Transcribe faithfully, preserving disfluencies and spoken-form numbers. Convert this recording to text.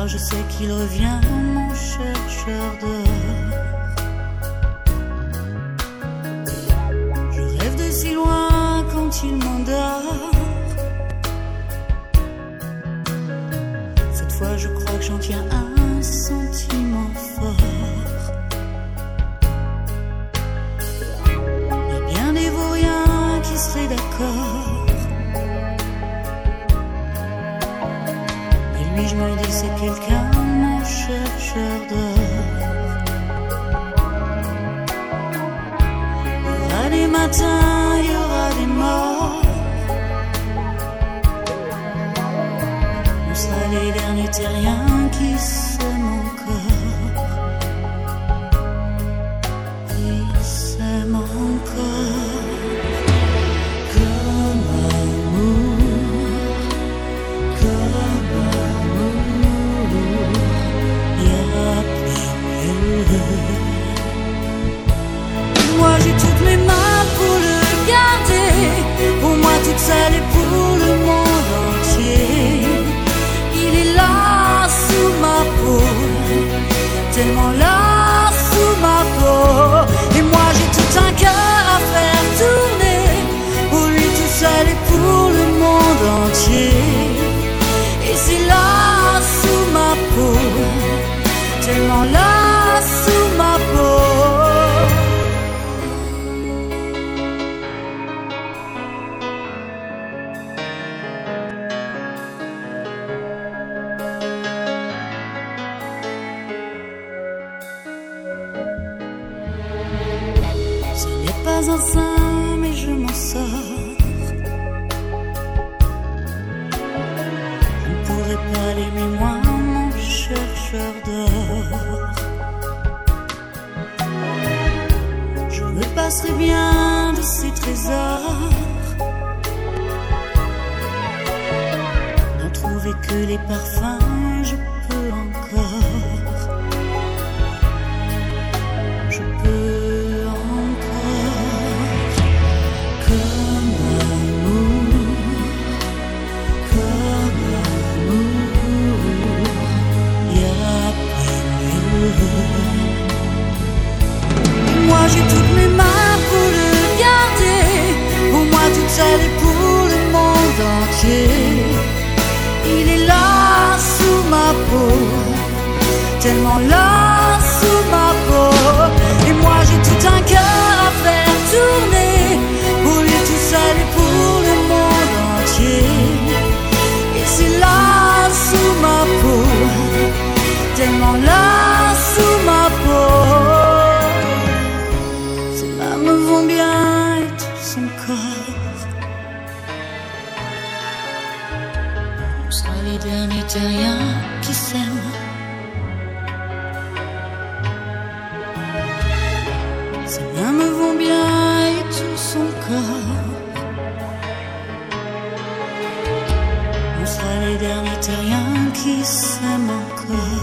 car je sais qu'il revient, mon chercheur d'or. Je rêve de si loin quand il m'endort. Cette fois je crois que j'en tiens un sentiment fort. Il y a bien des vauriens qui seraient d'accord. Lui je me dis c'est quelqu'un, mon chercheur d'or. Il y aura des matins, il y aura des morts. On sera les derniers terriens qui s'aiment encore. Qui s'aiment encore. Comme amour, comme moi j'ai toutes mes mains pour le garder, pour moi toute seule et pour le monde entier. Il est là sous ma peau, tellement là sous ma peau. Et moi j'ai tout un cœur à faire tourner, pour lui tout seul et pour le monde entier. Et c'est là sous ma peau, tellement là sous ma peau. Ce n'est pas un saint, mais je m'en sors. Je ne pourrais pas l'aimer moins, mon chercheur d'or. Je me passerai bien de ces trésors, n'en trouver que les parfums, je peux encore. Je peux encore. Comme amour, comme amour, y'a pas mieux. Moi j'ai toutes mes mains pour le garder, pour moi toute seule et pour le monde entier. Il est là sous ma peau, tellement là sous ma peau. Et moi j'ai tout un cœur à faire tourner, pour lui tout seul et pour le monde entier. Et c'est là sous ma peau, tellement là sous ma peau. Me vont bien et tout son corps. On sera les derniers terriens qui s'aiment. Ses mains me vont bien et tout son corps. On sera les derniers terriens qui s'aiment encore.